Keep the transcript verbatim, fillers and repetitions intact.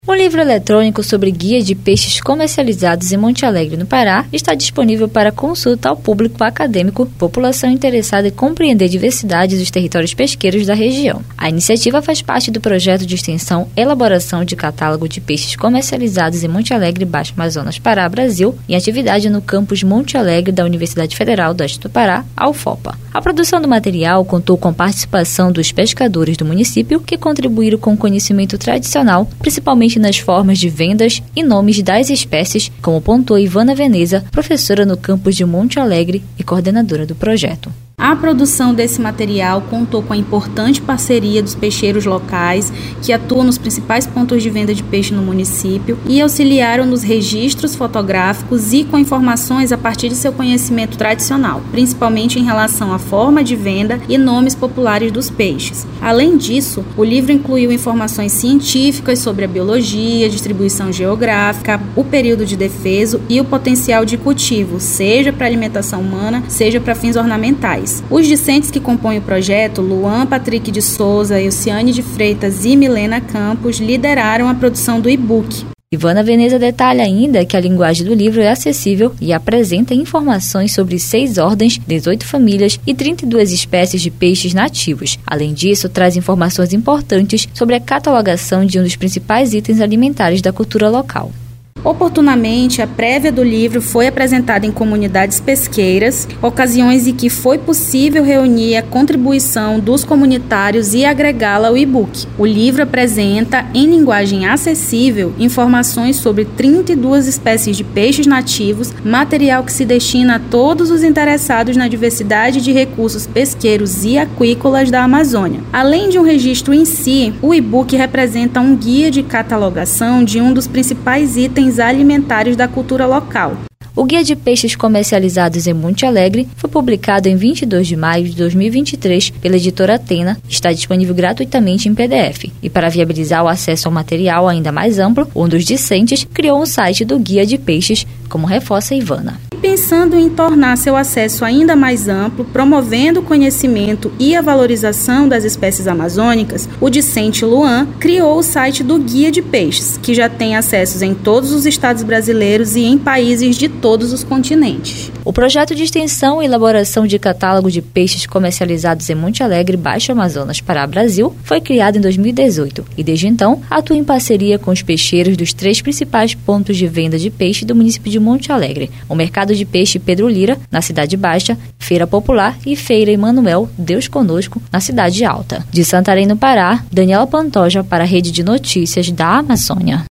Um livro eletrônico sobre guia de peixes comercializados em Monte Alegre, no Pará, está disponível para consulta ao público acadêmico, população interessada em compreender a diversidade dos territórios pesqueiros da região. A iniciativa faz parte do projeto de extensão Elaboração de Catálogo de Peixes Comercializados em Monte Alegre, Baixo Amazonas, Pará, Brasil, em atividade no campus Monte Alegre da Universidade Federal do Oeste do Pará, a UFOPA. A produção do material contou com a participação dos pescadores do município, que contribuíram com o conhecimento tradicional, principalmente nas formas de vendas e nomes das espécies, como pontuou Ivana Veneza, professora no campus de Monte Alegre e coordenadora do projeto. A produção desse material contou com a importante parceria dos peixeiros locais, que atuam nos principais pontos de venda de peixe no município e auxiliaram nos registros fotográficos e com informações a partir de seu conhecimento tradicional, principalmente em relação à forma de venda e nomes populares dos peixes. Além disso, o livro incluiu informações científicas sobre a biologia, distribuição geográfica, o período de defeso e o potencial de cultivo, seja para alimentação humana, seja para fins ornamentais. Os discentes que compõem o projeto, Luan Patrick de Souza, Elciane de Freitas e Milena Campos, lideraram a produção do e-book. Ivana Veneza detalha ainda que a linguagem do livro é acessível e apresenta informações sobre seis ordens, dezoito famílias e trinta e duas espécies de peixes nativos. Além disso, traz informações importantes sobre a catalogação de um dos principais itens alimentares da cultura local. Oportunamente, a prévia do livro foi apresentada em comunidades pesqueiras, ocasiões em que foi possível reunir a contribuição dos comunitários e agregá-la ao e-book. O livro apresenta, em linguagem acessível, informações sobre trinta e duas espécies de peixes nativos, material que se destina a todos os interessados na diversidade de recursos pesqueiros e aquícolas da Amazônia. Além de um registro em si, o e-book representa um guia de catalogação de um dos principais itens alimentares da cultura local. O Guia de Peixes Comercializados em Monte Alegre foi publicado em vinte e dois de maio de dois mil e vinte e três pela editora Atena e está disponível gratuitamente em P D F. E para viabilizar o acesso ao material ainda mais amplo, um dos discentes criou um site do Guia de Peixes, como reforça Ivana. Pensando em tornar seu acesso ainda mais amplo, promovendo o conhecimento e a valorização das espécies amazônicas, o discente Luan criou o site do Guia de Peixes, que já tem acessos em todos os estados brasileiros e em países de todos os continentes. O projeto de extensão e elaboração de catálogo de peixes comercializados em Monte Alegre, Baixo Amazonas, Pará, Brasil, foi criado em dois mil e dezoito e, desde então, atua em parceria com os peixeiros dos três principais pontos de venda de peixe do município de Monte Alegre: o Mercado de Peixe Pedro Lira, na Cidade Baixa, Feira Popular e Feira Emanuel Deus Conosco, na Cidade Alta. De Santarém, no Pará, Daniela Pantoja para a Rede de Notícias da Amazônia.